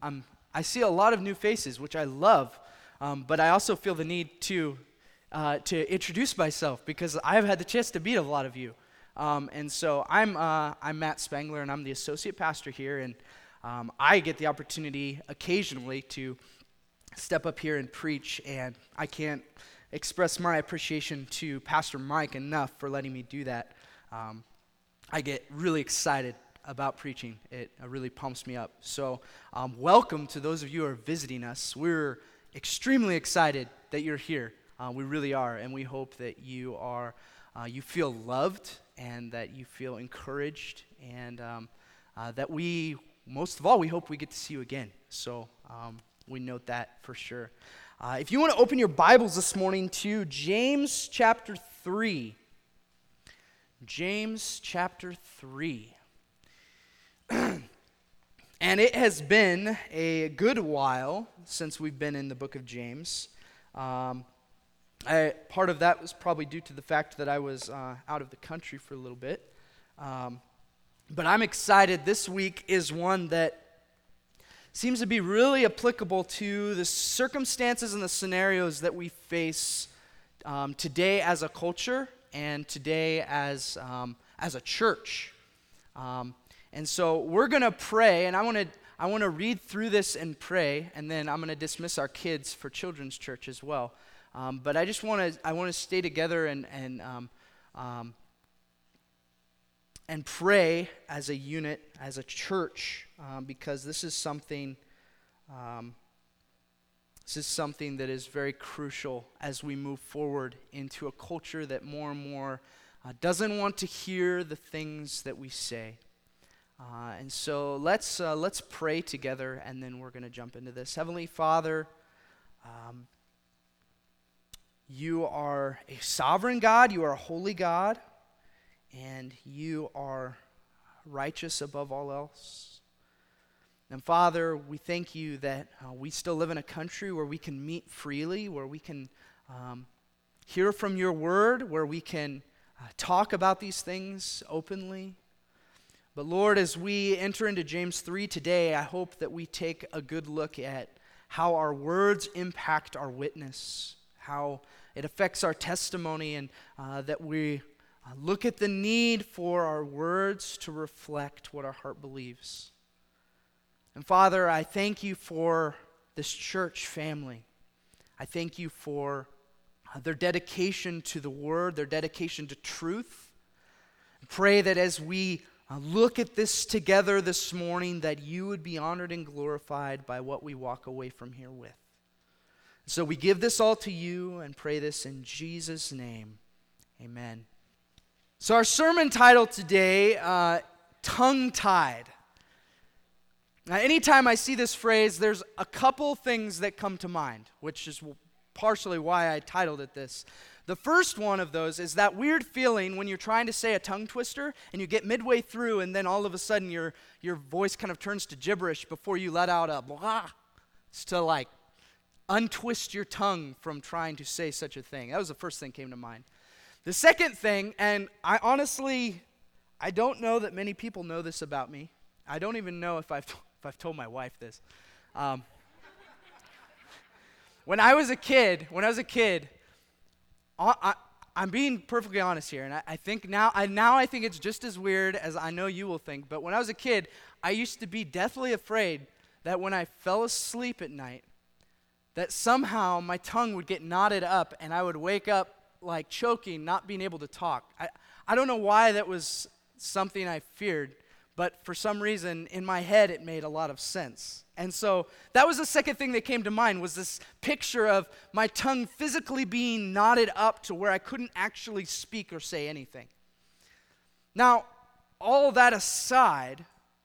I see a lot of new faces, which I love, but I also feel the need to introduce myself because I've had the chance to meet a lot of you. And so I'm Matt Spengler, and I'm the associate pastor here, and I get the opportunity occasionally to step up here and preach, and I can't express my appreciation to Pastor Mike enough for letting me do that. I get really excited about preaching. It really pumps me up. So welcome to those of you who are visiting us. We're extremely excited that you're here. We really are, and we hope that you feel loved and that you feel encouraged, and that most of all, we hope we get to see you again. So we note that for sure. If you want to open your Bibles this morning to James chapter 3. James chapter 3. And it has been a good while since we've been in the book of James. Part of that was probably due to the fact that I was out of the country for a little bit. But I'm excited. This week is one that seems to be really applicable to the circumstances and the scenarios that we face today as a culture and today as a church. And so we're going to pray, and I want to read through this and pray, and then I'm going to dismiss our kids for children's church as well. But I want to stay together and pray as a unit, as a church, because this is something that is very crucial as we move forward into a culture that more and more doesn't want to hear the things that we say. And so let's pray together, and then we're going to jump into this. Heavenly Father, you are a sovereign God, you are a holy God, and you are righteous above all else. And Father, we thank you that we still live in a country where we can meet freely, where we can hear from your word, where we can talk about these things openly. But Lord, as we enter into James 3 today, I hope that we take a good look at how our words impact our witness, how it affects our testimony, and that we look at the need for our words to reflect what our heart believes. And Father, I thank you for this church family. I thank you for their dedication to the word, their dedication to truth. I pray that as we look at this together this morning, that you would be honored and glorified by what we walk away from here with. So we give this all to you and pray this in Jesus' name. Amen. So our sermon title today, tongue-tied. Now, anytime I see this phrase, there's a couple things that come to mind, which is partially why I titled it this. The first one of those is that weird feeling when you're trying to say a tongue twister and you get midway through and then all of a sudden your voice kind of turns to gibberish before you let out a blah. It's to like untwist your tongue from trying to say such a thing. That was the first thing that came to mind. The second thing, and I don't know that many people know this about me. I don't even know if I've told my wife this. When I was a kid, I'm being perfectly honest here, and I think now I think it's just as weird as I know you will think, but when I was a kid, I used to be deathly afraid that when I fell asleep at night, that somehow my tongue would get knotted up and I would wake up like choking, not being able to talk. I don't know why that was something I feared, but for some reason in my head it made a lot of sense. And so that was the second thing that came to mind, was this picture of my tongue physically being knotted up to where I couldn't actually speak or say anything. Now, all that aside,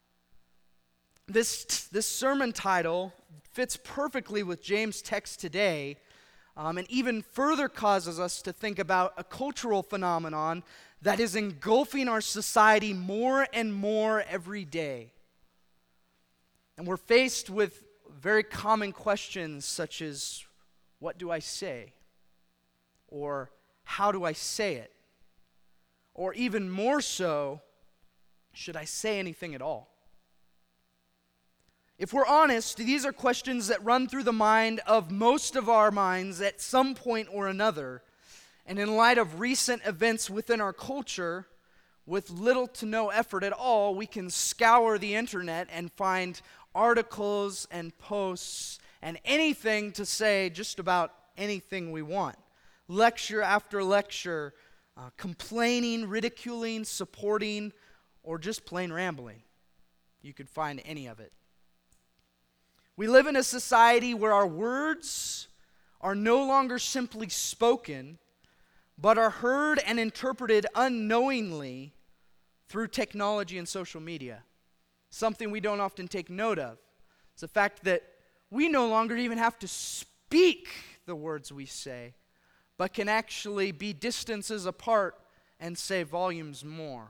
this sermon title fits perfectly with James' text today, and even further causes us to think about a cultural phenomenon that is engulfing our society more and more every day. And we're faced with very common questions such as, what do I say? Or how do I say it? Or even more so, should I say anything at all? If we're honest, these are questions that run through the mind of most of our minds at some point or another. And in light of recent events within our culture, with little to no effort at all, we can scour the internet and find articles and posts and anything to say just about anything we want. Lecture after lecture, complaining, ridiculing, supporting, or just plain rambling. You could find any of it. We live in a society where our words are no longer simply spoken, but are heard and interpreted unknowingly through technology and social media. Something we don't often take note of. It's the fact that we no longer even have to speak the words we say, but can actually be distances apart and say volumes more.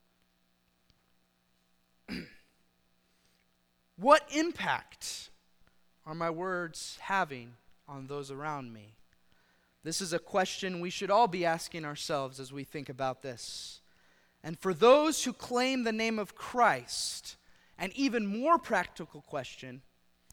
What impact are my words having on those around me? This is a question we should all be asking ourselves as we think about this. And for those who claim the name of Christ, an even more practical question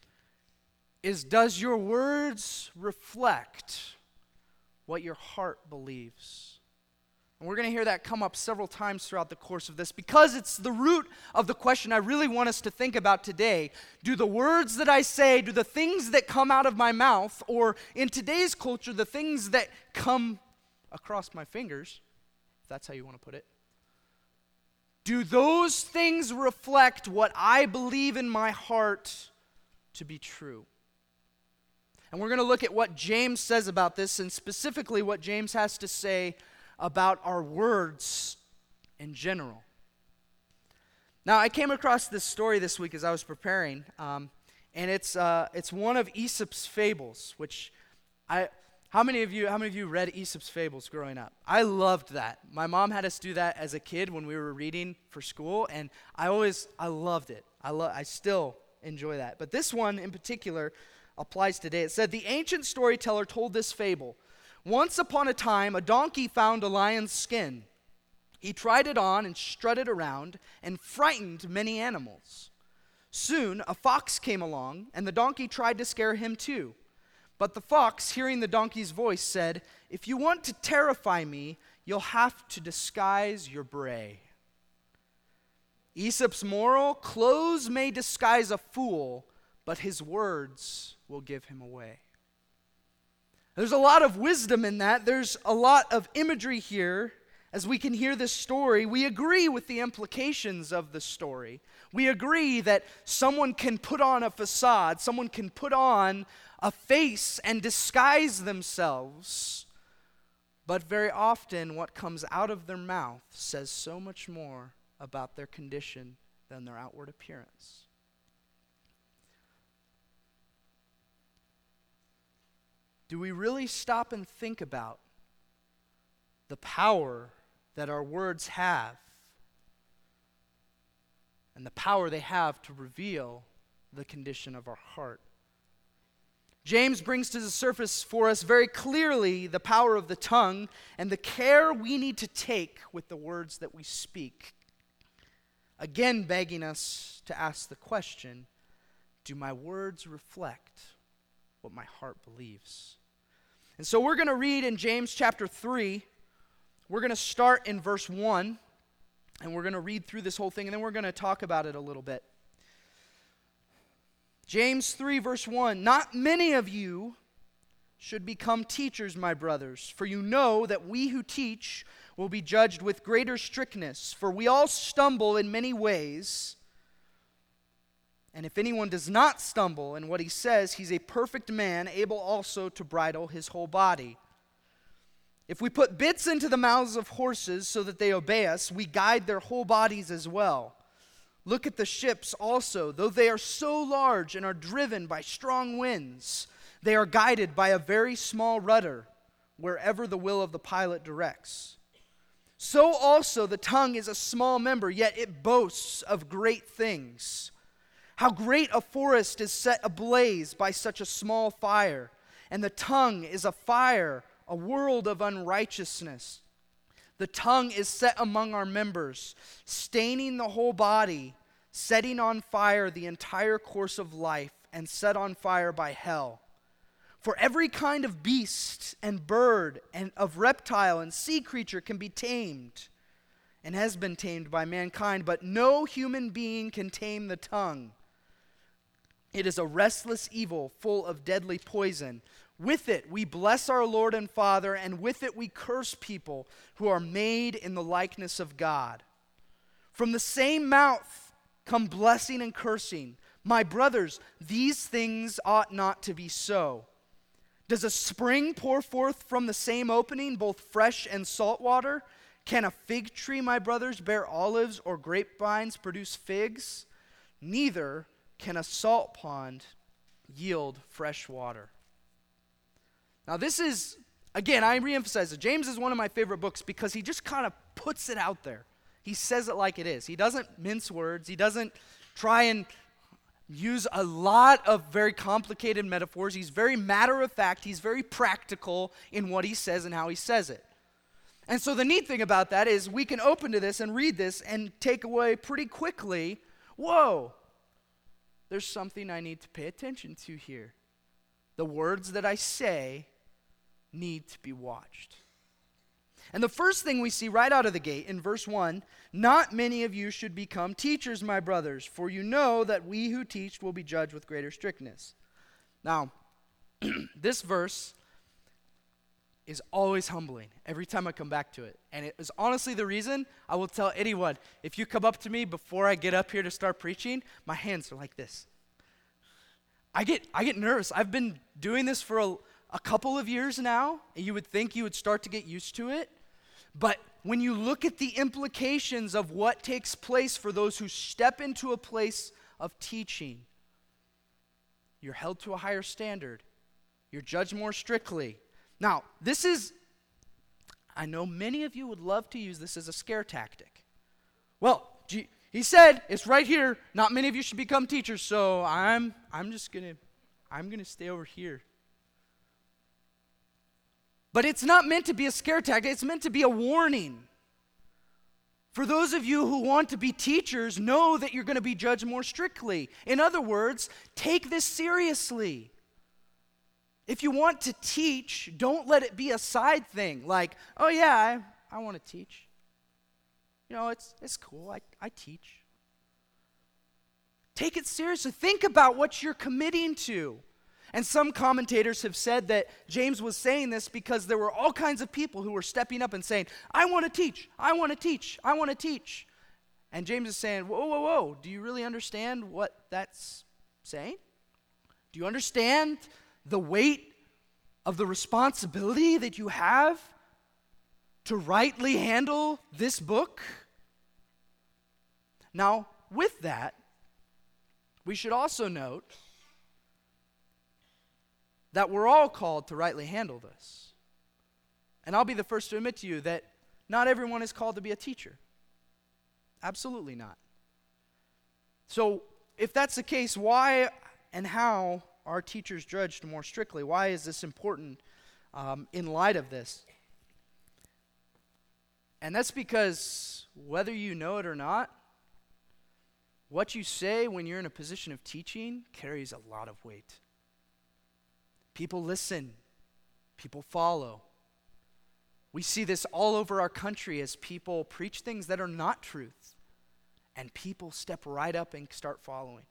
is, does your words reflect what your heart believes? And we're going to hear that come up several times throughout the course of this because it's the root of the question I really want us to think about today. Do the words that I say, do the things that come out of my mouth, or in today's culture, the things that come across my fingers, if that's how you want to put it, do those things reflect what I believe in my heart to be true? And we're going to look at what James says about this, and specifically what James has to say about our words in general. Now, I came across this story this week as I was preparing, and it's one of Aesop's fables, which how many of you read Aesop's fables growing up? I loved that. My mom had us do that as a kid when we were reading for school, and I loved it. I still enjoy that. But this one in particular applies today. It said, the ancient storyteller told this fable. Once upon a time, a donkey found a lion's skin. He tried it on and strutted around and frightened many animals. Soon, a fox came along, and the donkey tried to scare him too. But the fox, hearing the donkey's voice, said, if you want to terrify me, you'll have to disguise your bray. Aesop's moral, clothes may disguise a fool, but his words will give him away. There's a lot of wisdom in that. There's a lot of imagery here. As we can hear this story, we agree with the implications of the story. We agree that someone can put on a facade, someone can put on a face and disguise themselves. But very often what comes out of their mouth says so much more about their condition than their outward appearance. Do we really stop and think about the power that our words have and the power they have to reveal the condition of our heart? James brings to the surface for us very clearly the power of the tongue and the care we need to take with the words that we speak. Again, begging us to ask the question, do my words reflect what my heart believes? And so we're going to read in James chapter 3. We're going to start in verse 1, and we're going to read through this whole thing, and then we're going to talk about it a little bit. James 3, verse 1, not many of you should become teachers, my brothers, for you know that we who teach will be judged with greater strictness, for we all stumble in many ways. And if anyone does not stumble in what he says, he's a perfect man, able also to bridle his whole body. If we put bits into the mouths of horses so that they obey us, we guide their whole bodies as well. Look at the ships also. Though they are so large and are driven by strong winds, they are guided by a very small rudder, wherever the will of the pilot directs. So also the tongue is a small member, yet it boasts of great things. How great a forest is set ablaze by such a small fire, and the tongue is a fire, a world of unrighteousness. The tongue is set among our members, staining the whole body, setting on fire the entire course of life and set on fire by hell. For every kind of beast and bird and of reptile and sea creature can be tamed and has been tamed by mankind, but no human being can tame the tongue. It is a restless evil full of deadly poison. With it we bless our Lord and Father, and with it we curse people who are made in the likeness of God. From the same mouth come blessing and cursing. My brothers, these things ought not to be so. Does a spring pour forth from the same opening both fresh and salt water? Can a fig tree, my brothers, bear olives, or grapevines produce figs? Neither can a salt pond yield fresh water. Now this is, again, I reemphasize it. James is one of my favorite books because he just kind of puts it out there. He says it like it is. He doesn't mince words. He doesn't try and use a lot of very complicated metaphors. He's very matter of fact. He's very practical in what he says and how he says it. And so the neat thing about that is we can open to this and read this and take away pretty quickly, whoa, there's something I need to pay attention to here. The words that I say need to be watched. And the first thing we see right out of the gate in verse 1, not many of you should become teachers, my brothers, for you know that we who teach will be judged with greater strictness. Now, this verse is always humbling every time I come back to it. And it is honestly the reason I will tell anyone, if you come up to me before I get up here to start preaching, my hands are like this. I get nervous. I've been doing this for a couple of years now, and you would think you would start to get used to it. But when you look at the implications of what takes place for those who step into a place of teaching, you're held to a higher standard. You're judged more strictly. Now, this is, I know many of you would love to use this as a scare tactic. Well, he said, it's right here, not many of you should become teachers, so I'm gonna stay over here. But it's not meant to be a scare tactic, it's meant to be a warning. For those of you who want to be teachers, know that you're going to be judged more strictly. In other words, take this seriously. If you want to teach, don't let it be a side thing, like, oh yeah, I want to teach. You know, it's cool, I teach. Take it seriously. Think about what you're committing to. And some commentators have said that James was saying this because there were all kinds of people who were stepping up and saying, I want to teach, I want to teach, I want to teach. And James is saying, whoa, whoa, whoa, do you really understand what that's saying? Do you understand the weight of the responsibility that you have to rightly handle this book? Now, with that, we should also note that we're all called to rightly handle this. And I'll be the first to admit to you that not everyone is called to be a teacher. Absolutely not. So, if that's the case, why and how are teachers judged more strictly? Why is this important in light of this? And that's because whether you know it or not, what you say when you're in a position of teaching carries a lot of weight. People listen. People follow. We see this all over our country as people preach things that are not truth, and people step right up and start following.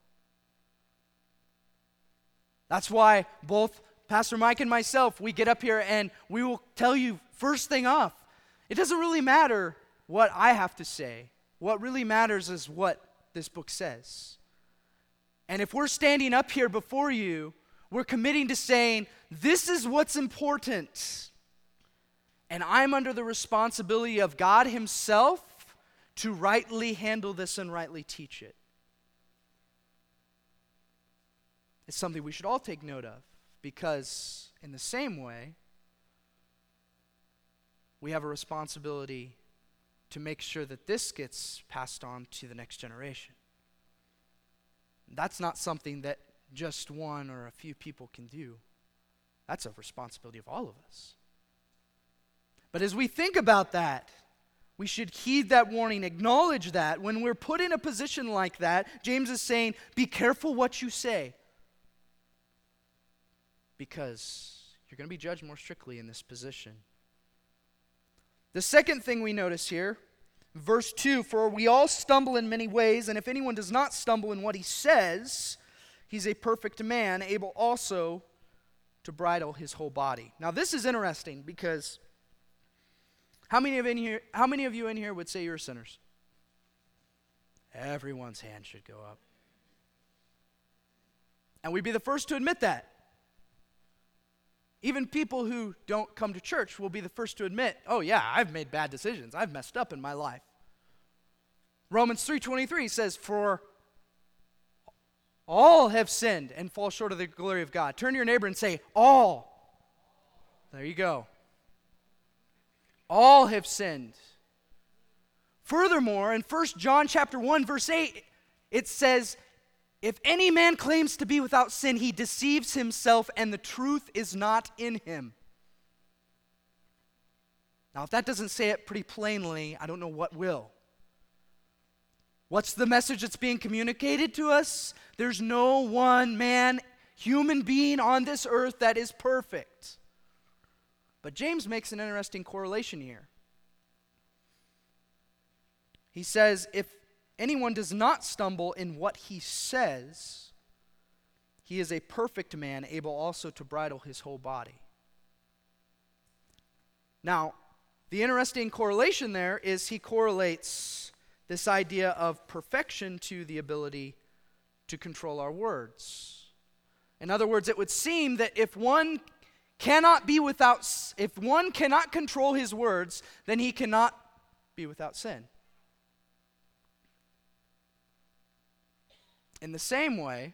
That's why both Pastor Mike and myself, we get up here and we will tell you first thing off, it doesn't really matter what I have to say. What really matters is what this book says. And if we're standing up here before you, we're committing to saying, this is what's important. And I'm under the responsibility of God himself to rightly handle this and rightly teach it. It's something we should all take note of, because in the same way, we have a responsibility to make sure that this gets passed on to the next generation. That's not something that just one or a few people can do. That's a responsibility of all of us. But as we think about that, We should heed that warning, acknowledge that. When we're put in a position like that, James is saying, be careful what you say, because you're going to be judged more strictly in this position. The second thing we notice here, verse 2, for we all stumble in many ways, and if anyone does not stumble in what he says, he's a perfect man, able also to bridle his whole body. Now this is interesting because how many of you in here would say you're sinners? Everyone's hand should go up. And we'd be the first to admit that. Even people who don't come to church will be the first to admit, oh yeah, I've made bad decisions. I've messed up in my life. Romans 3:23 says, for all have sinned and fall short of the glory of God. Turn to your neighbor and say, all. There you go. All have sinned. Furthermore, in 1 John chapter 1, verse 8, it says, if any man claims to be without sin, he deceives himself, and the truth is not in him. Now, if that doesn't say it pretty plainly, I don't know what will. What's the message that's being communicated to us? There's no one man, human being on this earth that is perfect. But James makes an interesting correlation here. He says, if anyone does not stumble in what he says, he is a perfect man, able also to bridle his whole body. Now, the interesting correlation there is he correlates this idea of perfection to the ability to control our words. In other words, it would seem that if one cannot control his words, then he cannot be without sin. In the same way,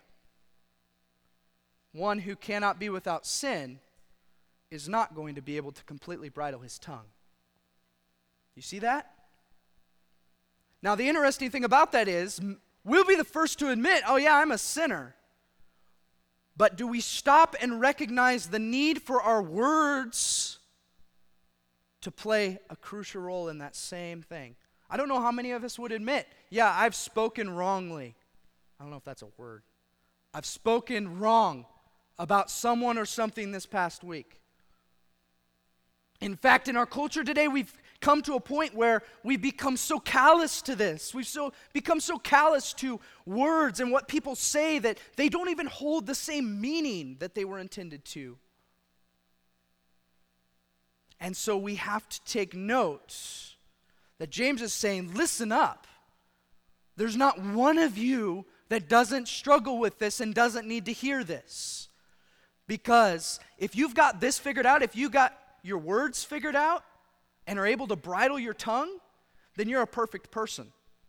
one who cannot be without sin is not going to be able to completely bridle his tongue. You see that? Now, the interesting thing about that is, we'll be the first to admit, oh yeah, I'm a sinner. But do we stop and recognize the need for our words to play a crucial role in that same thing? I don't know how many of us would admit, yeah, I've spoken wrongly. I don't know if that's a word. I've spoken wrong about someone or something this past week. In fact, in our culture today, we've come to a point where we've become so callous to this. We've become so callous to words and what people say that they don't even hold the same meaning that they were intended to. And so we have to take note that James is saying, listen up. There's not one of you that doesn't struggle with this and doesn't need to hear this. Because if you've got this figured out, if you got your words figured out and are able to bridle your tongue, then you're a perfect person.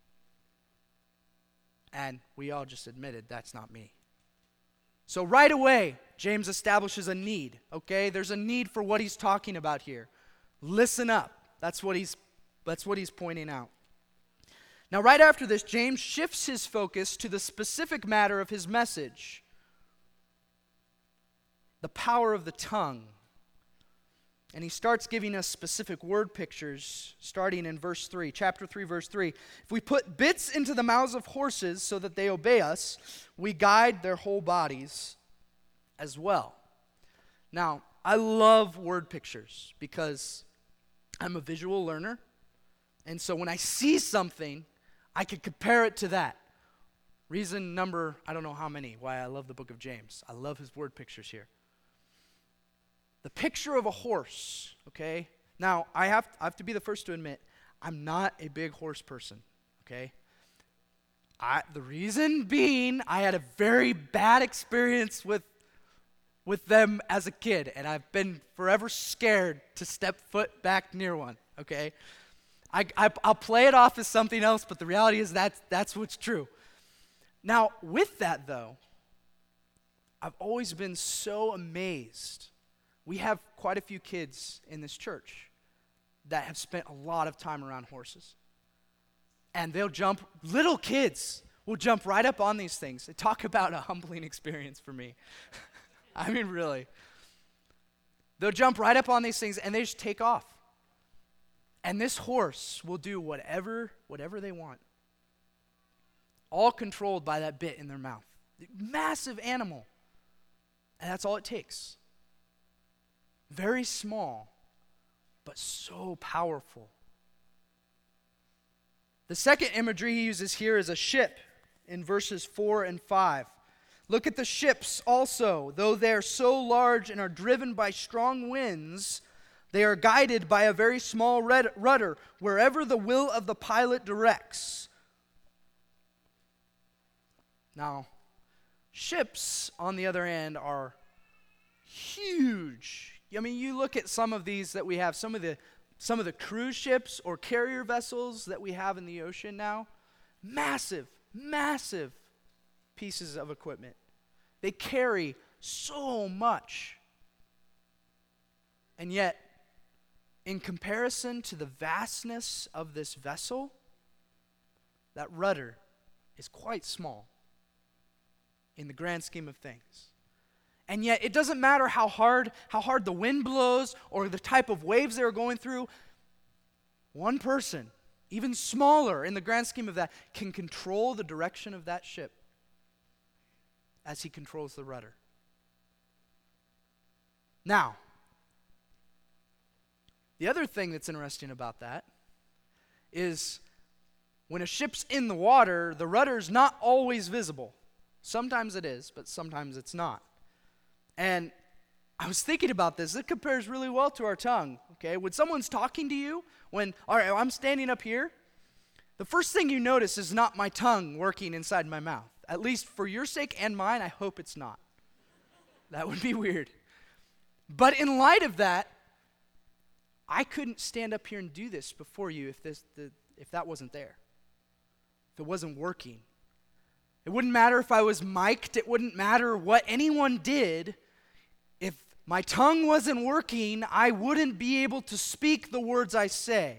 And we all just admitted that's not me. So right away, James establishes a need, okay? There's a need for what he's talking about here. Listen up. That's what he's pointing out. Now, right after this, James shifts his focus to the specific matter of his message, the power of the tongue. And he starts giving us specific word pictures, starting in verse 3, chapter 3, verse 3. If we put bits into the mouths of horses so that they obey us, we guide their whole bodies as well. Now, I love word pictures because I'm a visual learner. And so when I see something, I can compare it to that. Reason number, I don't know how many, why I love the book of James. I love his word pictures here. The picture of a horse, okay? Now, I have to be the first to admit, I'm not a big horse person, okay? The reason being, I had a very bad experience with them as a kid, and I've been forever scared to step foot back near one, okay? I'll play it off as something else, but the reality is that's what's true. Now, with that, though, I've always been so amazed. We have quite a few kids in this church that have spent a lot of time around horses. And little kids will jump right up on these things. They talk about a humbling experience for me. I mean, really. They'll jump right up on these things and they just take off. And this horse will do whatever they want. All controlled by that bit in their mouth. Massive animal. And that's all it takes. Very small, but so powerful. The second imagery he uses here is a ship in verses 4 and 5. Look at the ships also. Though they are so large and are driven by strong winds, they are guided by a very small rudder wherever the will of the pilot directs. Now, ships, on the other hand, are huge. I mean, you look at some of these that we have, some of the cruise ships or carrier vessels that we have in the ocean now, massive pieces of equipment. They carry so much. And yet, in comparison to the vastness of this vessel, that rudder is quite small in the grand scheme of things. And yet, it doesn't matter how hard the wind blows or the type of waves they're going through. One person, even smaller in the grand scheme of that, can control the direction of that ship as he controls the rudder. Now, the other thing that's interesting about that is when a ship's in the water, the rudder's not always visible. Sometimes it is, but sometimes it's not. And I was thinking about this. It compares really well to our tongue, okay? When someone's talking to you, all right, I'm standing up here, the first thing you notice is not my tongue working inside my mouth. At least for your sake and mine, I hope it's not. That would be weird. But in light of that, I couldn't stand up here and do this before you if that wasn't there, if it wasn't working. It wouldn't matter if I was mic'd. It wouldn't matter what anyone did. If my tongue wasn't working, I wouldn't be able to speak the words I say.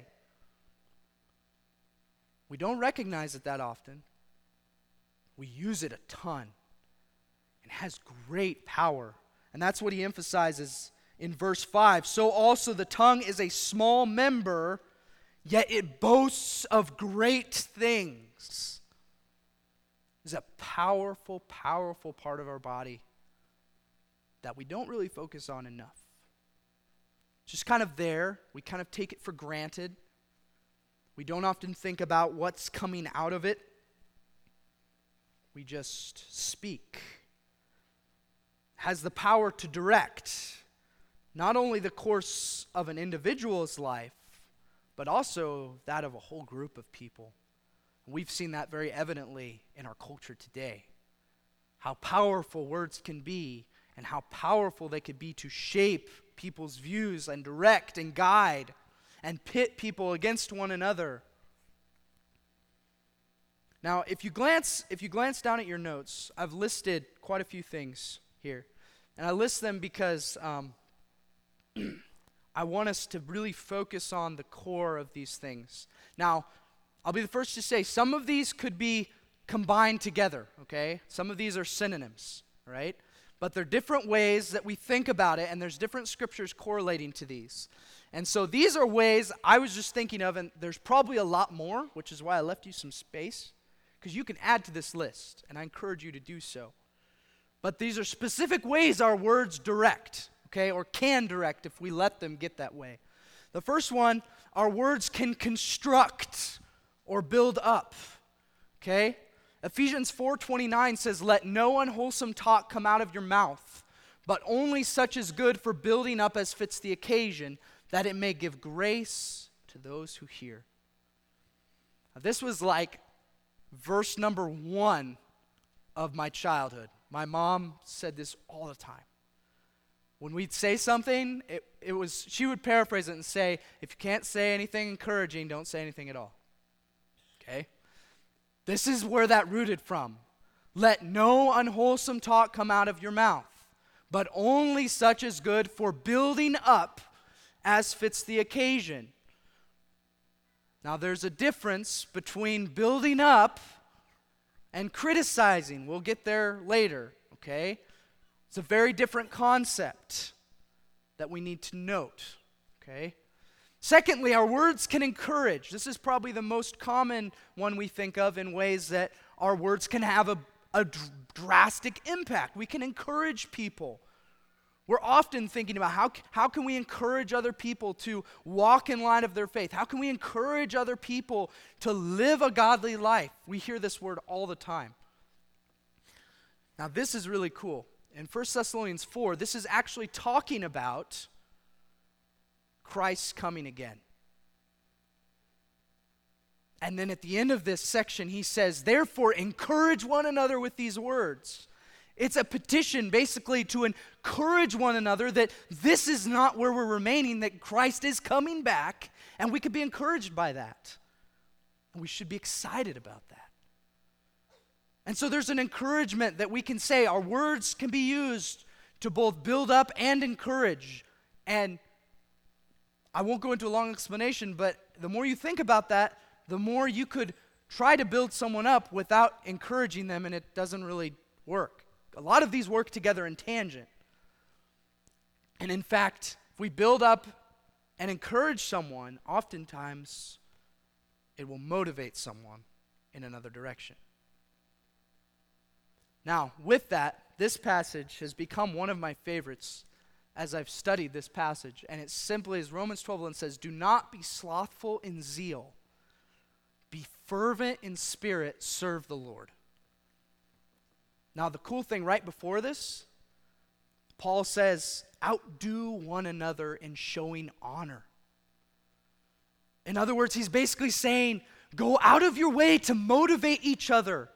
We don't recognize it that often. We use it a ton. It has great power. And that's what he emphasizes in verse 5. So also the tongue is a small member, yet it boasts of great things. It's a powerful, powerful part of our body that we don't really focus on enough. Just kind of there. We kind of take it for granted. We don't often think about what's coming out of it. We just speak. Has the power to direct not only the course of an individual's life, but also that of a whole group of people. We've seen that very evidently in our culture today. How powerful words can be and how powerful they could be to shape people's views and direct and guide and pit people against one another. Now, if you glance down at your notes, I've listed quite a few things here. And I list them because I want us to really focus on the core of these things. Now, I'll be the first to say some of these could be combined together, okay? Some of these are synonyms, right? But they're different ways that we think about it, and there's different scriptures correlating to these. And so these are ways I was just thinking of, and there's probably a lot more, which is why I left you some space, because you can add to this list, and I encourage you to do so. But these are specific ways our words direct, okay, or can direct if we let them get that way. The first one, our words can construct or build up, okay? Ephesians 4:29 says, "Let no unwholesome talk come out of your mouth, but only such as good for building up as fits the occasion, that it may give grace to those who hear." Now, this was like verse number 1 of my childhood. My mom said this all the time. When we'd say something, she would paraphrase it and say, if you can't say anything encouraging, don't say anything at all. Okay? This is where that rooted from. Let no unwholesome talk come out of your mouth, but only such as good for building up as fits the occasion. Now there's a difference between building up and criticizing. We'll get there later, okay? It's a very different concept that we need to note, okay? Secondly, our words can encourage. This is probably the most common one we think of in ways that our words can have a drastic impact. We can encourage people. We're often thinking about how can we encourage other people to walk in line of their faith? How can we encourage other people to live a godly life? We hear this word all the time. Now, this is really cool. In 1 Thessalonians 4, this is actually talking about Christ's coming again. And then at the end of this section, he says, therefore, encourage one another with these words. It's a petition basically to encourage one another that this is not where we're remaining, that Christ is coming back, and we could be encouraged by that. And we should be excited about that. And so there's an encouragement that we can say. Our words can be used to both build up and encourage. And I won't go into a long explanation, but the more you think about that, the more you could try to build someone up without encouraging them, and it doesn't really work. A lot of these work together in tangent. And in fact, if we build up and encourage someone, oftentimes it will motivate someone in another direction. Now, with that, this passage has become one of my favorites as I've studied this passage. And it simply is Romans 12:11 says, do not be slothful in zeal. Be fervent in spirit, serve the Lord. Now, the cool thing right before this, Paul says, outdo one another in showing honor. In other words, he's basically saying, go out of your way to motivate each other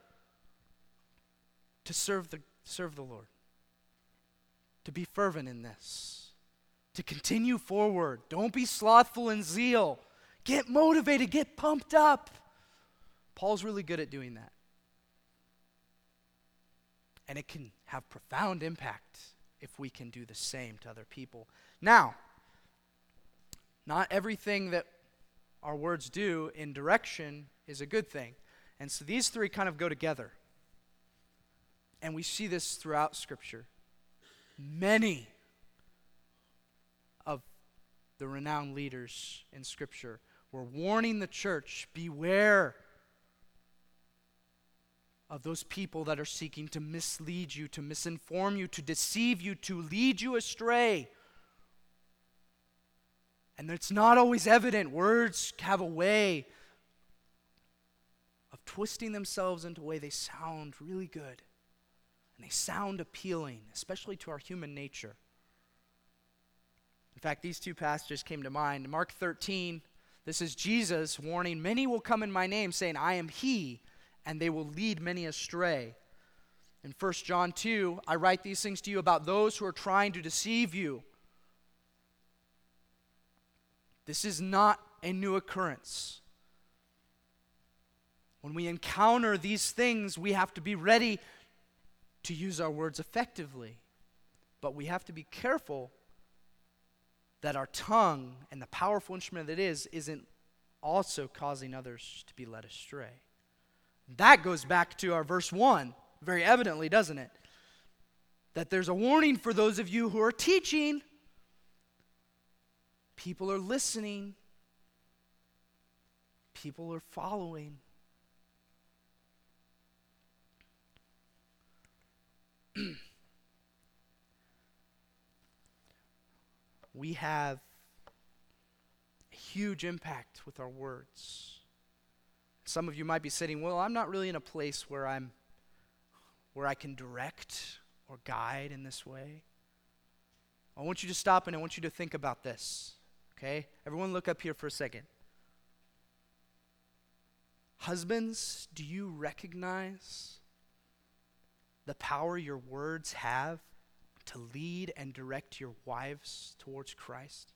to serve the Lord, to be fervent in this, to continue forward. Don't be slothful in zeal. Get motivated, get pumped up. Paul's really good at doing that. And it can have profound impact if we can do the same to other people. Now, not everything that our words do in direction is a good thing. And so these three kind of go together. And we see this throughout Scripture. Many of the renowned leaders in Scripture were warning the church, beware of those people that are seeking to mislead you, to misinform you, to deceive you, to lead you astray. And it's not always evident. Words have a way of twisting themselves into a way they sound really good. And they sound appealing, especially to our human nature. In fact, these two passages came to mind. Mark 13, this is Jesus warning, many will come in my name saying, I am he, and they will lead many astray. In 1 John 2, I write these things to you about those who are trying to deceive you. This is not a new occurrence. When we encounter these things, we have to be ready to use our words effectively. But we have to be careful that our tongue and the powerful instrument that it is isn't also causing others to be led astray. That goes back to our verse 1, very evidently, doesn't it? That there's a warning for those of you who are teaching. People are listening. People are following. We have a huge impact with our words. Some of you might be sitting, well, I'm not really in a place where I can direct or guide in this way. I want you to stop and I want you to think about this. Okay? Everyone look up here for a second. Husbands, do you recognize the power your words have to lead and direct your wives towards Christ?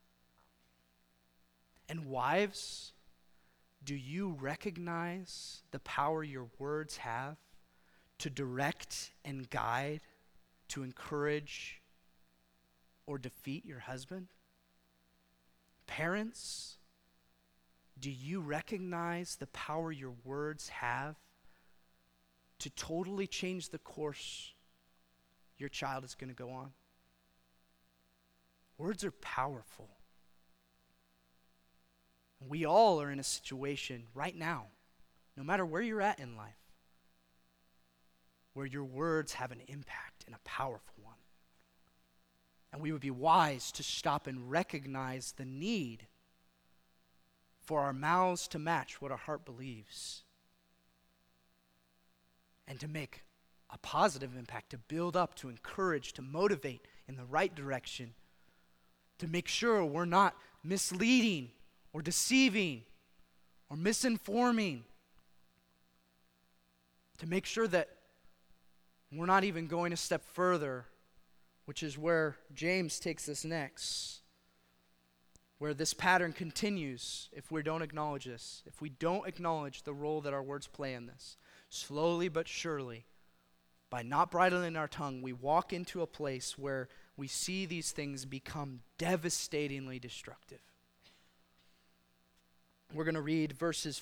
And wives, do you recognize the power your words have to direct and guide, to encourage or defeat your husband? Parents, do you recognize the power your words have to totally change the course your child is going to go on? Words are powerful. We all are in a situation right now, no matter where you're at in life, where your words have an impact and a powerful one. And we would be wise to stop and recognize the need for our mouths to match what our heart believes, and to make a positive impact, to build up, to encourage, to motivate in the right direction, to make sure we're not misleading or deceiving or misinforming, to make sure that we're not even going a step further, which is where James takes us next, where this pattern continues if we don't acknowledge this, if we don't acknowledge the role that our words play in this. Slowly but surely, by not bridling our tongue, we walk into a place where we see these things become devastatingly destructive. We're going to read verses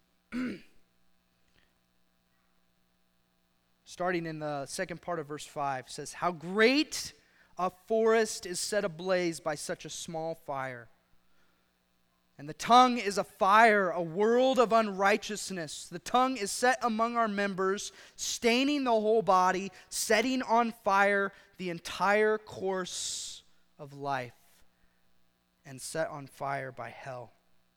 starting in the second part of verse 5. It says, "How great a forest is set ablaze by such a small fire. And the tongue is a fire, a world of unrighteousness. The tongue is set among our members, staining the whole body, setting on fire the entire course of life, and set on fire by hell."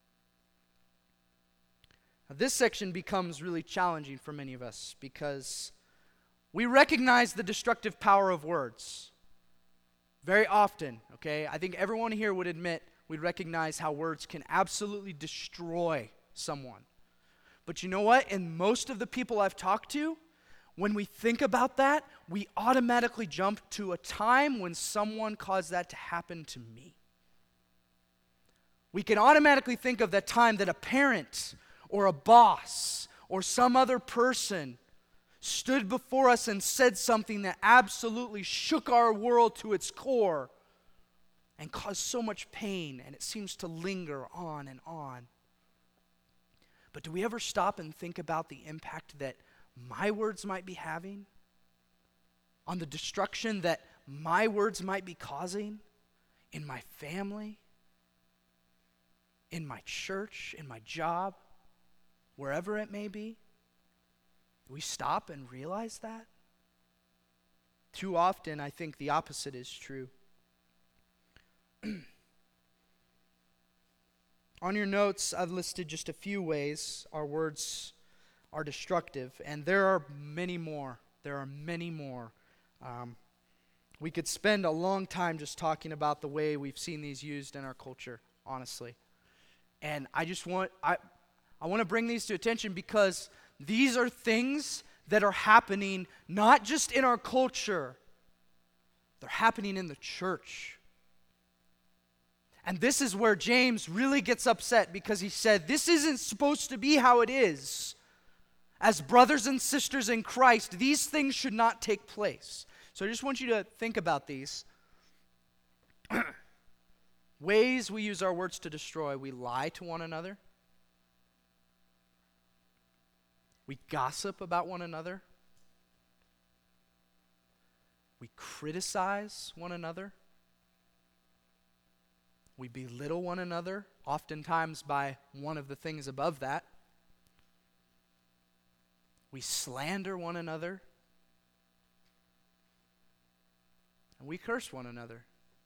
Now, this section becomes really challenging for many of us because we recognize the destructive power of words very often, okay? I think everyone here would admit we'd recognize how words can absolutely destroy someone. But you know what? In most of the people I've talked to, when we think about that, we automatically jump to a time when someone caused that to happen to me. We can automatically think of that time that a parent or a boss or some other person stood before us and said something that absolutely shook our world to its core and caused so much pain, and it seems to linger on and on. But do we ever stop and think about the impact that my words might be having, on the destruction that my words might be causing in my family, in my church, in my job, wherever it may be? Do we stop and realize that? Too often, I think the opposite is true. On your notes, I've listed just a few ways our words are destructive, and there are many more. There are many more. We could spend a long time just talking about the way we've seen these used in our culture, honestly. And I want to bring these to attention because these are things that are happening not just in our culture, they're happening in the church. And this is where James really gets upset because he said, this isn't supposed to be how it is. As brothers and sisters in Christ, these things should not take place. So I just want you to think about these. Ways we use our words to destroy. We lie to one another. We gossip about one another. We criticize one another. We belittle one another, oftentimes by one of the things above that. We slander one another. And we curse one another.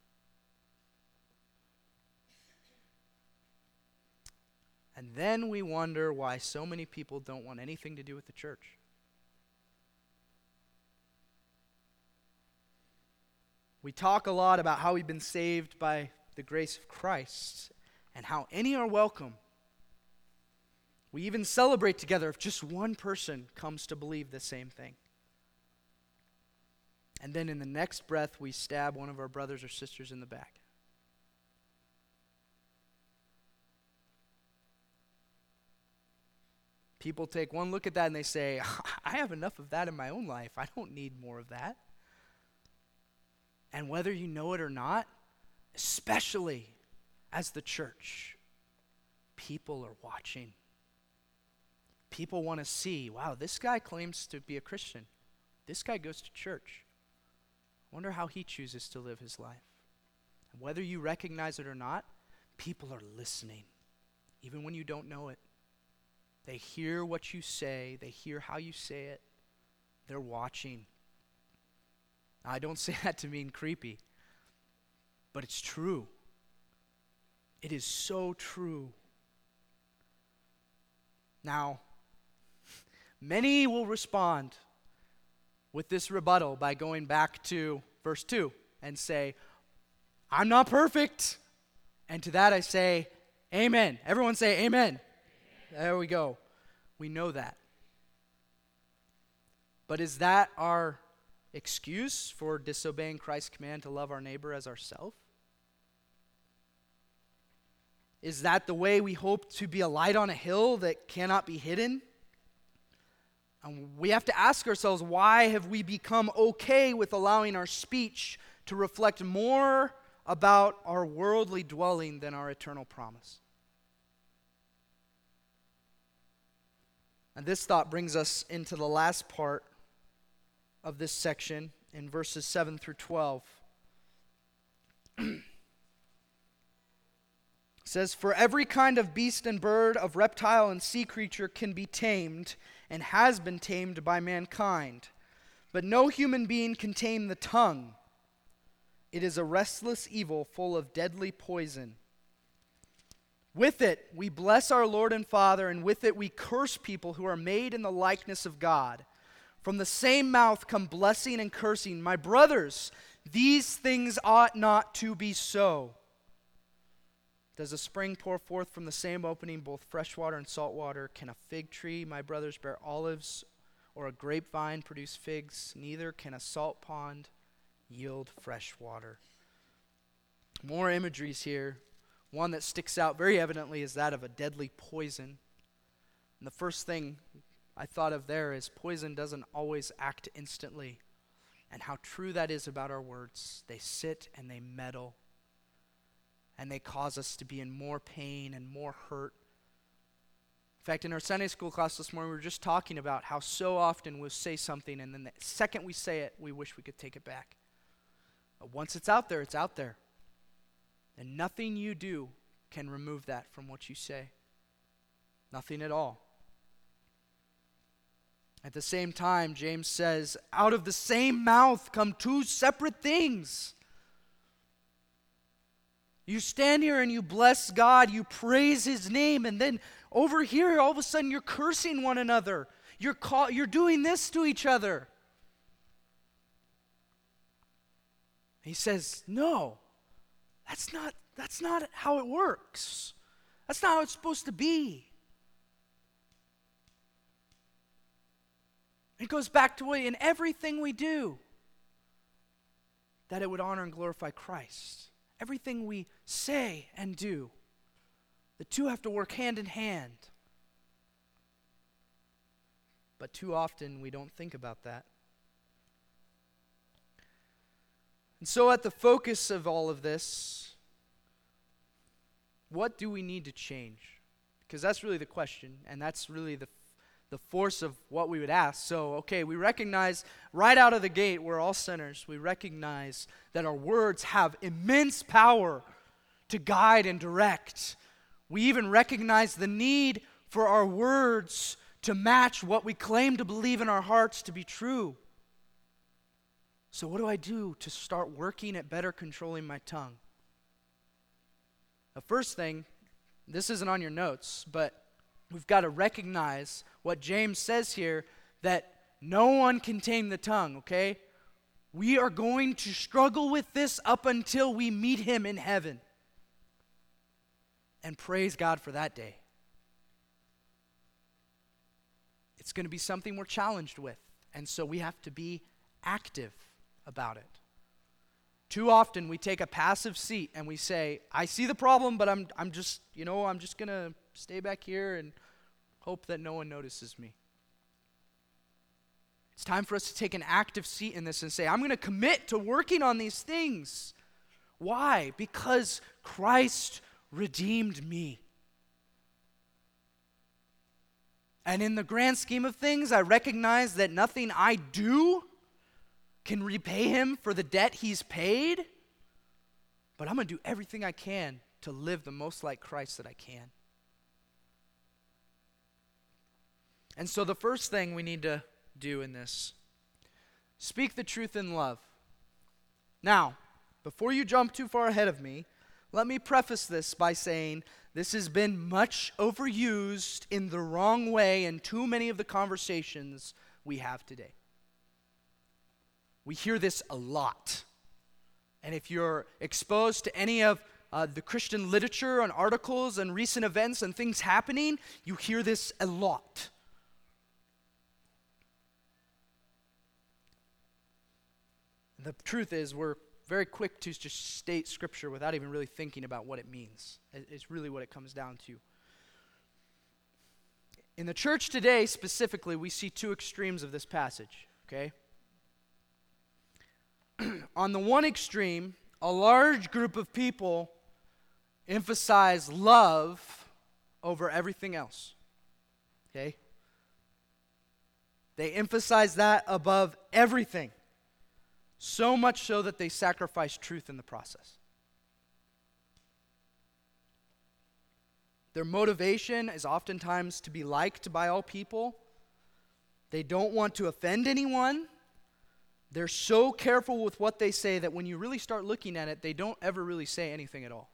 And then we wonder why so many people don't want anything to do with the church. We talk a lot about how we've been saved by the grace of Christ and how any are welcome. We even celebrate together if just one person comes to believe the same thing. And then in the next breath, we stab one of our brothers or sisters in the back. People take one look at that and they say, I have enough of that in my own life. I don't need more of that. And whether you know it or not, especially as the church, people are watching. People want to see, wow, this guy claims to be a Christian. This guy goes to church. I wonder how he chooses to live his life. And whether you recognize it or not, people are listening even when you don't know it. They hear what you say. They hear how you say it. They're watching. I don't say that to mean creepy, but it's true. It is so true. Now, many will respond with this rebuttal by going back to verse 2 and say, I'm not perfect. And to that I say, amen. Everyone say amen. There we go. We know that. But is that our excuse for disobeying Christ's command to love our neighbor as ourselves? Is that the way we hope to be a light on a hill that cannot be hidden? And we have to ask ourselves, why have we become okay with allowing our speech to reflect more about our worldly dwelling than our eternal promise? And this thought brings us into the last part of this section in verses 7 through 12. It says, for every kind of beast and bird, of reptile and sea creature can be tamed and has been tamed by mankind. But no human being can tame the tongue. It is a restless evil full of deadly poison. With it we bless our Lord and Father, and with it we curse people who are made in the likeness of God. From the same mouth come blessing and cursing. My brothers, these things ought not to be so. Does a spring pour forth from the same opening both fresh water and salt water? Can a fig tree, my brothers, bear olives, or a grapevine produce figs? Neither can a salt pond yield fresh water. More imageries here. One that sticks out very evidently is that of a deadly poison. And the first thing I thought of there is poison doesn't always act instantly. And how true that is about our words. They sit and they meddle. And they cause us to be in more pain and more hurt. In fact, in our Sunday school class this morning, we were just talking about how so often we'll say something, and then the second we say it, we wish we could take it back. But once it's out there, it's out there. And nothing you do can remove that from what you say. Nothing at all. At the same time, James says, out of the same mouth come two separate things. You stand here and you bless God, you praise His name, and then over here, all of a sudden, you're cursing one another. You're doing this to each other. He says, no, that's not how it works. That's not how it's supposed to be. It goes back to in everything we do, that it would honor and glorify Christ. Everything we say and do, the two have to work hand in hand. But too often we don't think about that. And so at the focus of all of this, what do we need to change? Because that's really the question, and that's really the force of what we would ask. So, okay, we recognize right out of the gate we're all sinners. We recognize that our words have immense power to guide and direct. We even recognize the need for our words to match what we claim to believe in our hearts to be true. So what do I do to start working at better controlling my tongue? The first thing, this isn't on your notes, but we've got to recognize what James says here, that no one can tame the tongue, okay? We are going to struggle with this up until we meet Him in heaven. And praise God for that day. It's going to be something we're challenged with, and so we have to be active about it. Too often we take a passive seat and we say, I see the problem, but I'm just going to stay back here and hope that no one notices me. It's time for us to take an active seat in this and say, I'm going to commit to working on these things. Why? Because Christ redeemed me. And in the grand scheme of things, I recognize that nothing I do can repay Him for the debt He's paid. But I'm going to do everything I can to live the most like Christ that I can. And so the first thing we need to do in this, speak the truth in love. Now, before you jump too far ahead of me, let me preface this by saying this has been much overused in the wrong way in too many of the conversations we have today. We hear this a lot. And if you're exposed to any of the Christian literature and articles and recent events and things happening, you hear this a lot. The truth is, we're very quick to just state Scripture without even really thinking about what it means. It's really what it comes down to. In the church today, specifically, we see two extremes of this passage, okay? On the one extreme, a large group of people emphasize love over everything else, okay? They emphasize that above everything. So much so that they sacrifice truth in the process. Their motivation is oftentimes to be liked by all people. They don't want to offend anyone. They're so careful with what they say that when you really start looking at it, they don't ever really say anything at all.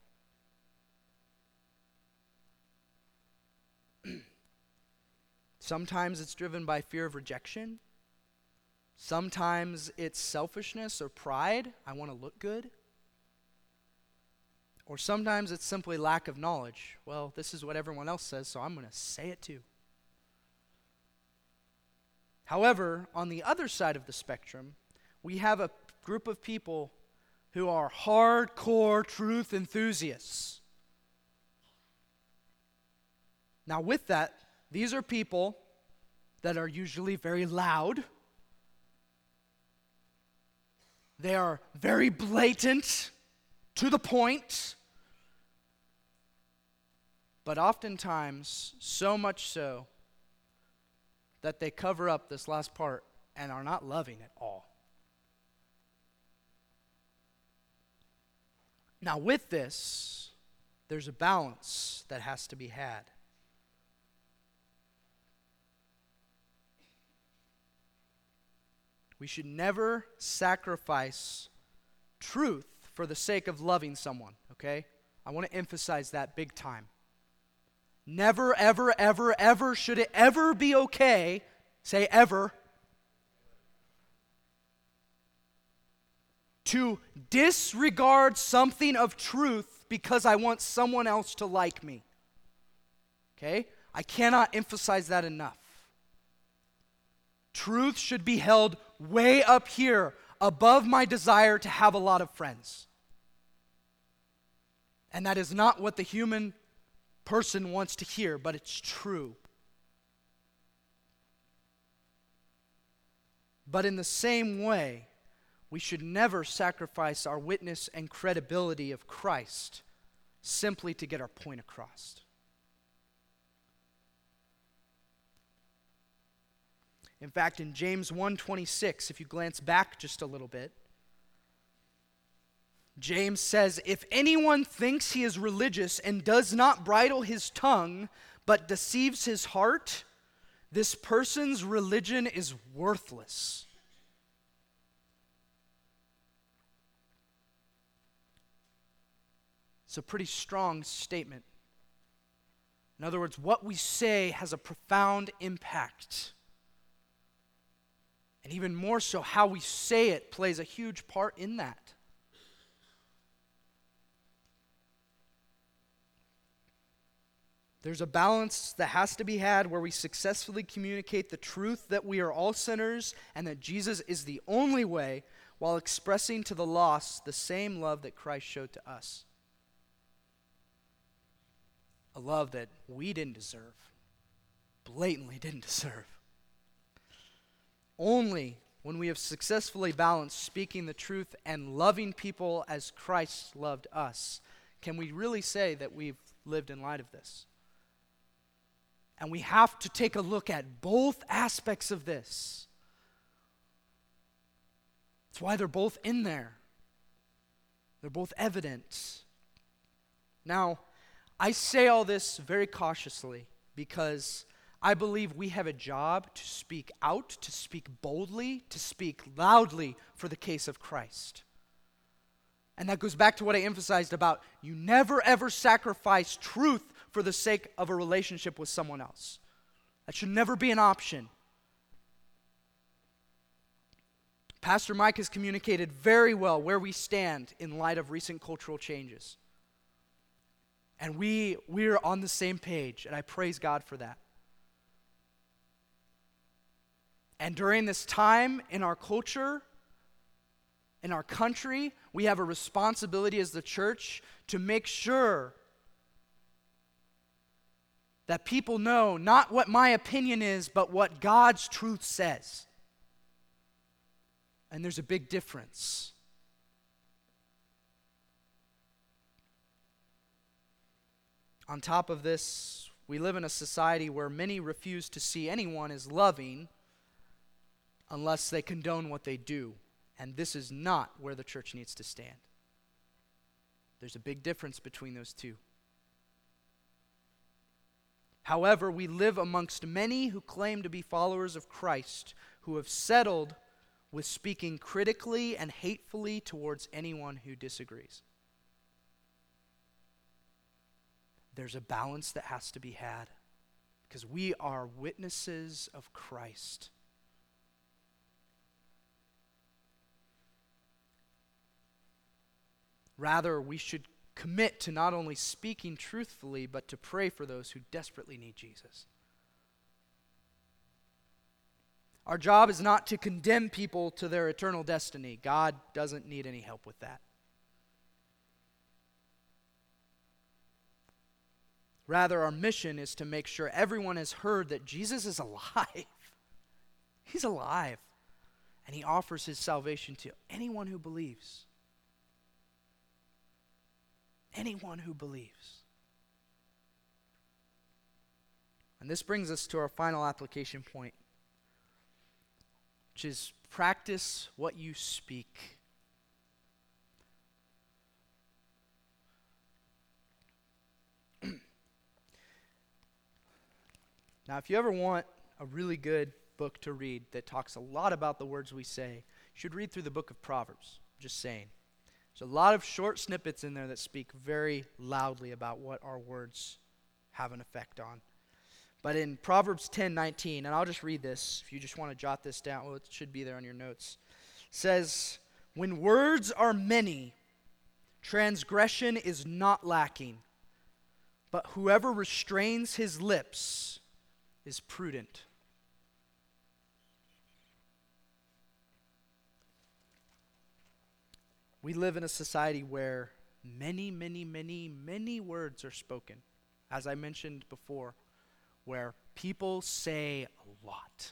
Sometimes it's driven by fear of rejection. Sometimes it's selfishness or pride. I want to look good. Or sometimes it's simply lack of knowledge. Well, this is what everyone else says, so I'm going to say it too. However, on the other side of the spectrum, we have a group of people who are hardcore truth enthusiasts. Now with that, these are people that are usually very loud. They are very blatant, to the point, but oftentimes so much so that they cover up this last part and are not loving at all. Now with this, there's a balance that has to be had. We should never sacrifice truth for the sake of loving someone, okay? I want to emphasize that big time. Never, ever, ever, ever should it ever be okay, say ever, to disregard something of truth because I want someone else to like me. Okay? I cannot emphasize that enough. Truth should be held way up here above my desire to have a lot of friends. And that is not what the human person wants to hear, but it's true. But in the same way, we should never sacrifice our witness and credibility of Christ simply to get our point across. In fact, in James 1:26, if you glance back just a little bit, James says, if anyone thinks he is religious and does not bridle his tongue, but deceives his heart, this person's religion is worthless. It's a pretty strong statement. In other words, what we say has a profound impact. And even more so, how we say it plays a huge part in that. There's a balance that has to be had where we successfully communicate the truth that we are all sinners and that Jesus is the only way, while expressing to the lost the same love that Christ showed to us. A love that we didn't deserve, blatantly didn't deserve. Only when we have successfully balanced speaking the truth and loving people as Christ loved us can we really say that we've lived in light of this. And we have to take a look at both aspects of this. That's why they're both in there. They're both evident. Now, I say all this very cautiously because I believe we have a job to speak out, to speak boldly, to speak loudly for the case of Christ. And that goes back to what I emphasized about you never ever sacrifice truth for the sake of a relationship with someone else. That should never be an option. Pastor Mike has communicated very well where we stand in light of recent cultural changes. And we're on the same page, and I praise God for that. And during this time in our culture, in our country, we have a responsibility as the church to make sure that people know not what my opinion is, but what God's truth says. And there's a big difference. On top of this, we live in a society where many refuse to see anyone as loving unless they condone what they do. And this is not where the church needs to stand. There's a big difference between those two. However, we live amongst many who claim to be followers of Christ, who have settled with speaking critically and hatefully towards anyone who disagrees. There's a balance that has to be had because we are witnesses of Christ. Rather, we should commit to not only speaking truthfully, but to pray for those who desperately need Jesus. Our job is not to condemn people to their eternal destiny. God doesn't need any help with that. Rather, our mission is to make sure everyone has heard that Jesus is alive. He's alive. And he offers his salvation to anyone who believes. Anyone who believes. And this brings us to our final application point, which is practice what you speak. Now, if you ever want a really good book to read that talks a lot about the words we say, you should read through the book of Proverbs. Just saying. There's a lot of short snippets in there that speak very loudly about what our words have an effect on. But in Proverbs 10:19, and I'll just read this if you just want to jot this down. Well, it should be there on your notes. It says, "When words are many, transgression is not lacking, but whoever restrains his lips is prudent." We live in a society where many, many, many, many words are spoken. As I mentioned before, where people say a lot.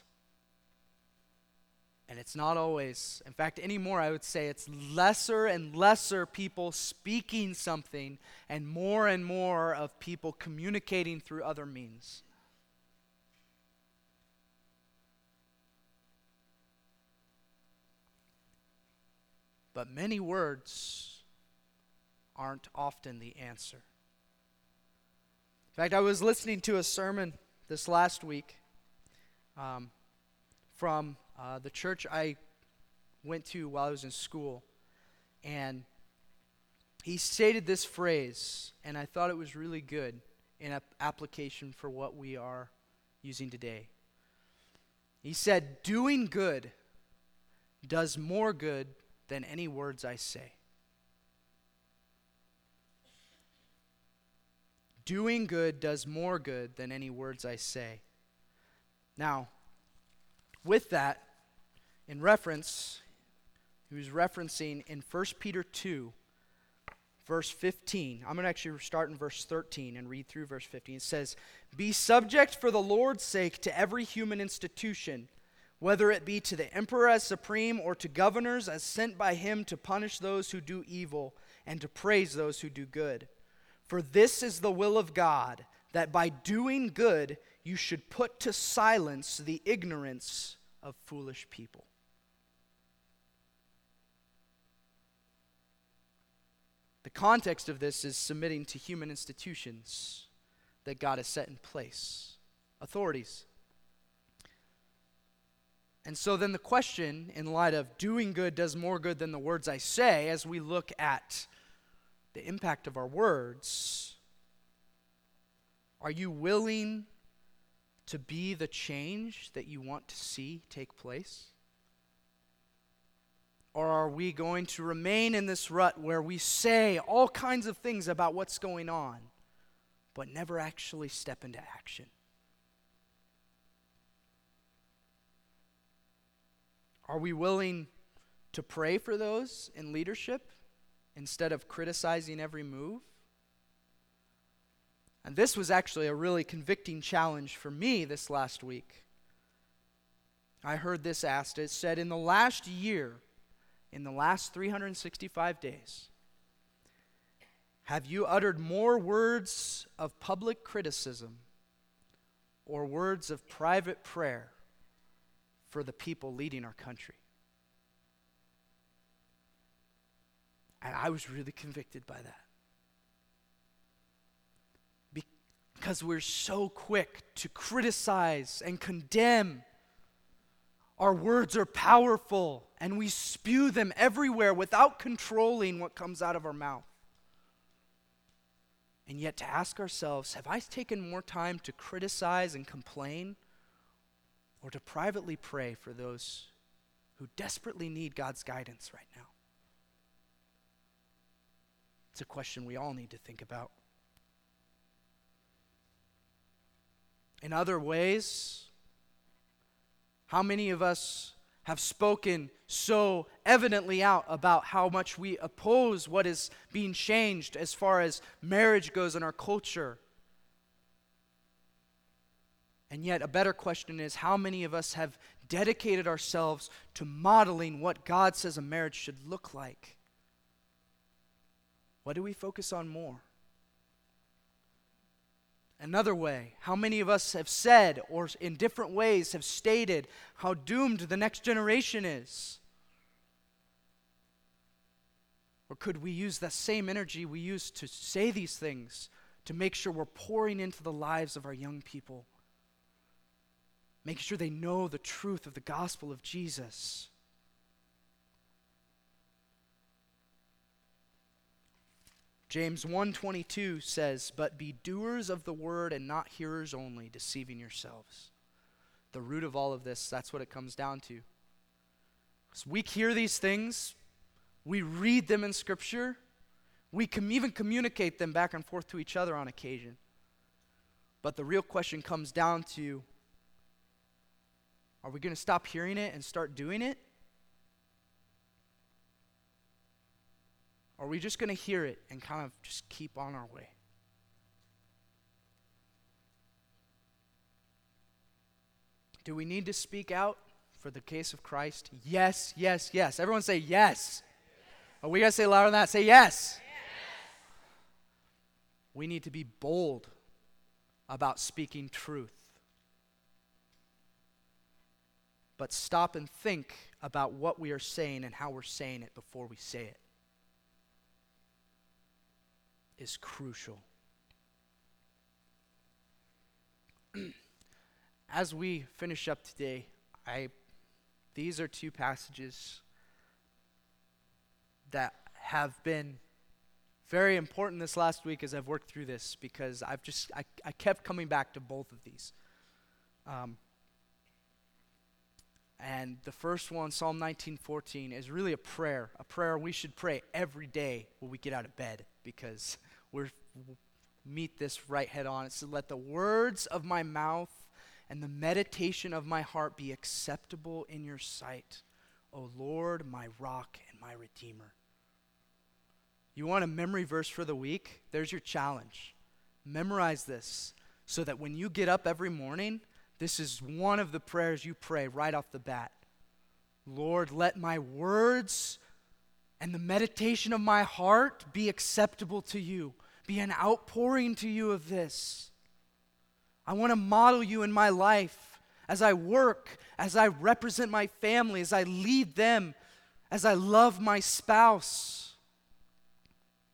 And it's not always, in fact, anymore I would say it's lesser and lesser people speaking something and more of people communicating through other means. But many words aren't often the answer. In fact, I was listening to a sermon this last week from the church I went to while I was in school. And he stated this phrase, and I thought it was really good in application for what we are using today. He said, "Doing good does more good than any words I say." Doing good does more good than any words I say. Now, with that, in reference, he was referencing in 1 Peter 2, verse 15. I'm going to actually start in verse 13 and read through verse 15. It says, "Be subject for the Lord's sake to every human institution, whether it be to the emperor as supreme or to governors as sent by him to punish those who do evil and to praise those who do good. For this is the will of God, that by doing good you should put to silence the ignorance of foolish people." The context of this is submitting to human institutions that God has set in place. authorities. And so then the question, in light of doing good does more good than the words I say, as we look at the impact of our words, are you willing to be the change that you want to see take place? Or are we going to remain in this rut where we say all kinds of things about what's going on, but never actually step into action? Are we willing to pray for those in leadership instead of criticizing every move? And this was actually a really convicting challenge for me this last week. I heard this asked. It said, in the last year, in the last 365 days, have you uttered more words of public criticism or words of private prayer for the people leading our country? And I was really convicted by that. Because we're so quick to criticize and condemn. Our words are powerful, and we spew them everywhere without controlling what comes out of our mouth. And yet to ask ourselves, have I taken more time to criticize and complain, or to privately pray for those who desperately need God's guidance right now? It's a question we all need to think about. In other ways, how many of us have spoken so evidently out about how much we oppose what is being changed as far as marriage goes in our culture? And yet a better question is, how many of us have dedicated ourselves to modeling what God says a marriage should look like? What do we focus on more? Another way, how many of us have said, or in different ways have stated, how doomed the next generation is? Or could we use that same energy we use to say these things to make sure we're pouring into the lives of our young people, making sure they know the truth of the gospel of Jesus? James 1:22 says, but be doers of the word and not hearers only, deceiving yourselves. The root of all of this, that's what it comes down to. So we hear these things, we read them in Scripture, we can even communicate them back and forth to each other on occasion. But the real question comes down to, are we going to stop hearing it and start doing it? Or are we just going to hear it and kind of just keep on our way? Do we need to speak out for the case of Christ? Yes, yes, yes. Everyone say yes. Oh, we got to say louder than that. Say yes. We need to be bold about speaking truth. But stop and think about what we are saying and how we're saying it before we say it is crucial. As we finish up today, these are two passages that have been very important this last week as I've worked through this, because I kept coming back to both of these. And the first one, Psalm 19:14, is really a prayer we should pray every day when we get out of bed, because we'll meet this right head on. It says, let the words of my mouth and the meditation of my heart be acceptable in your sight, O Lord, my rock and my redeemer. You want a memory verse for the week? There's your challenge. Memorize this so that when you get up every morning, this is one of the prayers you pray right off the bat. Lord, let my words and the meditation of my heart be acceptable to you, be an outpouring to you of this. I want to model you in my life as I work, as I represent my family, as I lead them, as I love my spouse.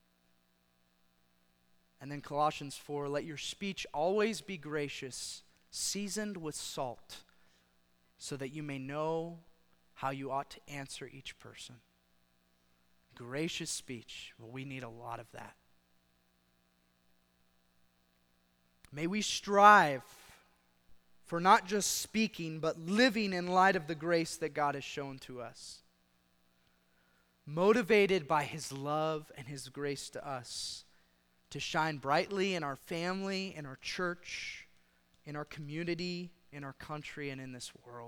And then Colossians 4, let your speech always be gracious, seasoned with salt, so that you may know how you ought to answer each person. Gracious speech. Well, we need a lot of that. May we strive for not just speaking, but living in light of the grace that God has shown to us. Motivated by his love and his grace to us, to shine brightly in our family, in our church, in our community, in our country, and in this world.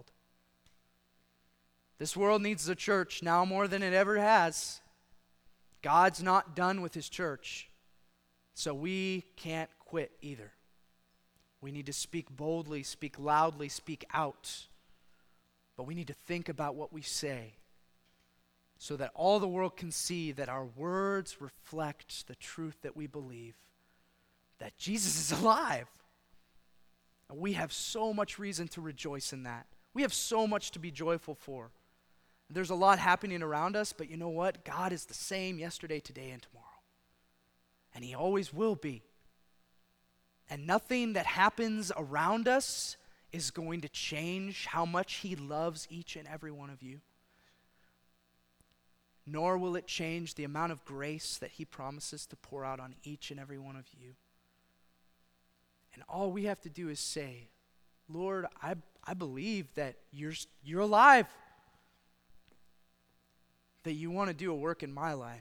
This world needs the church now more than it ever has. God's not done with his church, so we can't quit either. We need to speak boldly, speak loudly, speak out. But we need to think about what we say so that all the world can see that our words reflect the truth that we believe, that Jesus is alive. And we have so much reason to rejoice in that. We have so much to be joyful for. There's a lot happening around us, but you know what? God is the same yesterday, today, and tomorrow. And he always will be. And nothing that happens around us is going to change how much he loves each and every one of you. Nor will it change the amount of grace that he promises to pour out on each and every one of you. And all we have to do is say, Lord, I believe that you're alive. That you want to do a work in my life.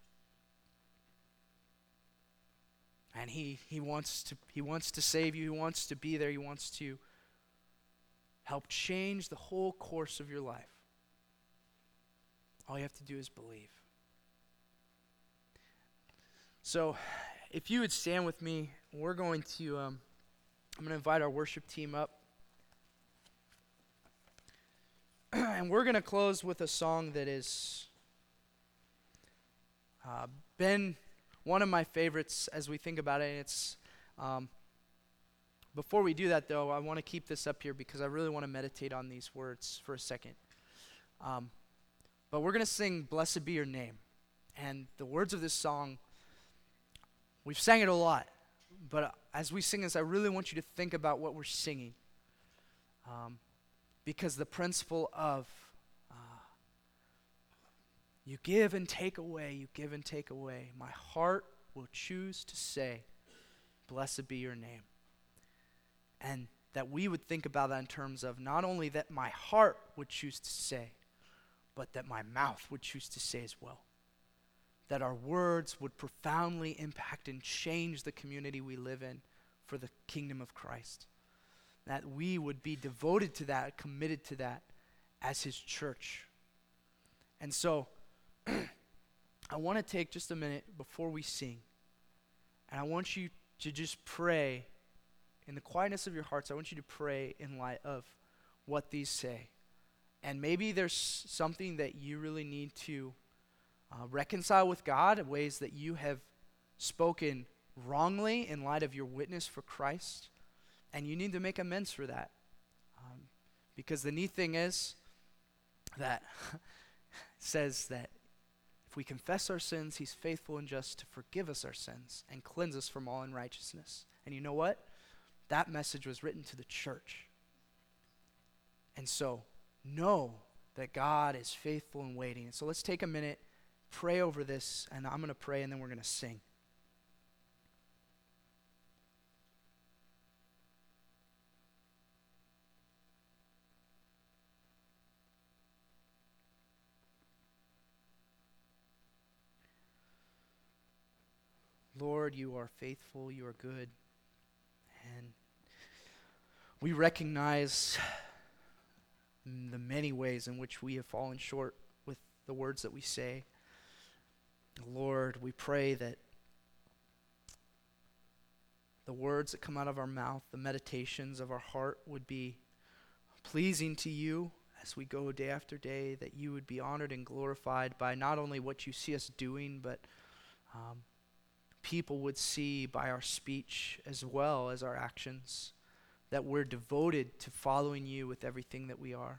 And he wants to save you. He wants to be there. He wants to help change the whole course of your life. All you have to do is believe. So, if you would stand with me, we're going to, I'm going to invite our worship team up. And we're going to close with a song that has been one of my favorites as we think about it. And it's, before we do that though, I want to keep this up here because I really want to meditate on these words for a second. But we're going to sing Blessed Be Your Name. And the words of this song, we've sang it a lot. But as we sing this, I really want you to think about what we're singing. Because the principle of you give and take away, you give and take away. My heart will choose to say, blessed be your name. And that we would think about that in terms of not only that my heart would choose to say, but that my mouth would choose to say as well. That our words would profoundly impact and change the community we live in for the kingdom of Christ. That we would be devoted to that, committed to that as his church. And so, I want to take just a minute before we sing, and I want you to just pray in the quietness of your hearts. I want you to pray in light of what these say. And maybe there's something that you really need to reconcile with God, ways that you have spoken wrongly in light of your witness for Christ, and you need to make amends for that. Because the neat thing is that says that if we confess our sins, he's faithful and just to forgive us our sins and cleanse us from all unrighteousness. And you know what? That message was written to the church. And so, know that God is faithful and waiting. And so let's take a minute, pray over this, and I'm going to pray, and then we're going to sing. Lord, you are faithful, you are good, and we recognize the many ways in which we have fallen short with the words that we say. Lord, we pray that the words that come out of our mouth, the meditations of our heart would be pleasing to you as we go day after day, that you would be honored and glorified by not only what you see us doing, but people would see by our speech as well as our actions that we're devoted to following you with everything that we are.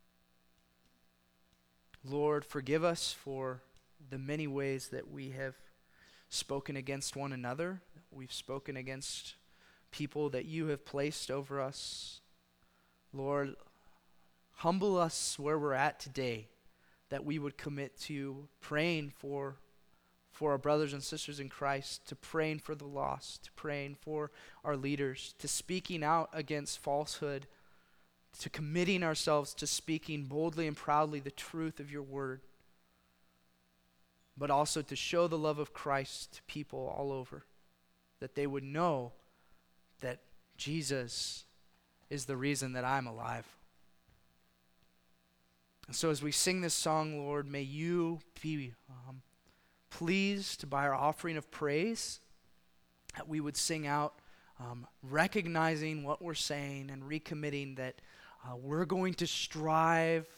Lord, forgive us for the many ways that we have spoken against one another. We've spoken against people that you have placed over us. Lord, humble us where we're at today, that we would commit to praying for our brothers and sisters in Christ, to praying for the lost, to praying for our leaders, to speaking out against falsehood, to committing ourselves to speaking boldly and proudly the truth of your word, but also to show the love of Christ to people all over, that they would know that Jesus is the reason that I'm alive. And so as we sing this song, Lord, may you be pleased by our offering of praise, that we would sing out recognizing what we're saying and recommitting that we're going to strive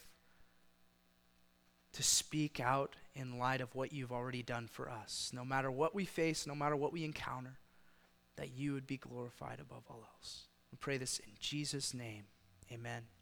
to speak out in light of what you've already done for us. No matter what we face, no matter what we encounter, that you would be glorified above all else. We pray this in Jesus' name. Amen.